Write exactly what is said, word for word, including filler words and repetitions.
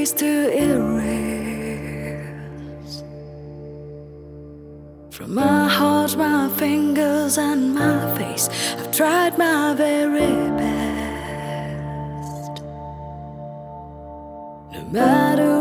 memories to erase from my heart, my fingers, and my face. I've tried my very best. No matter